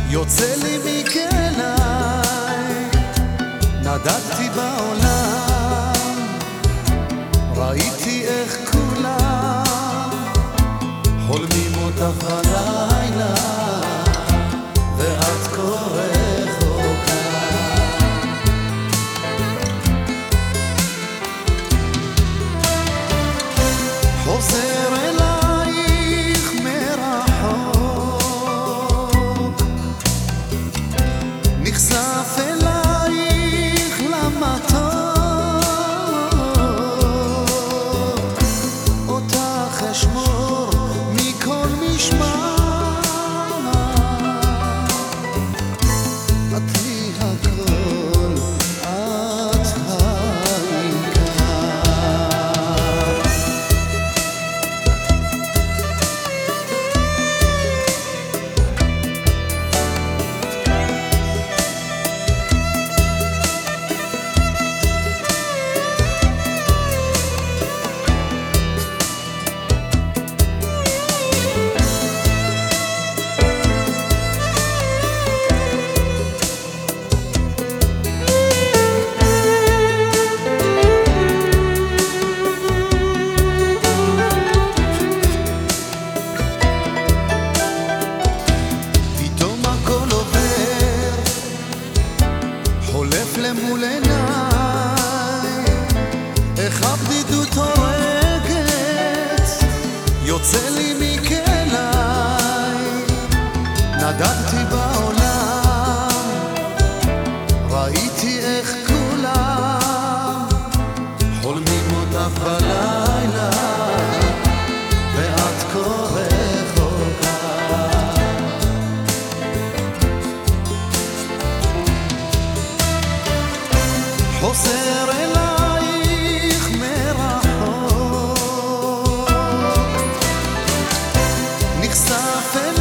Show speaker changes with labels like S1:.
S1: יוצא לי מכליי, נדדתי בעולם, ראיתי איך כולם חולמים אותך הלילה, ואת כה רחוקה. חוזר אלייך מרחוק, נחשף אלייך למתוק, אותך אשמור מכל משמר, את לי הכל, את העיקר. חולף למול עיניי, איך הבדידות הורגת, יוצא לי מכליי, נדדתי בעולם, ראיתי איך כולם חולמים אותך בלילה, ואת כה רחוקה. חוזר אלייך מרחוק, נחשף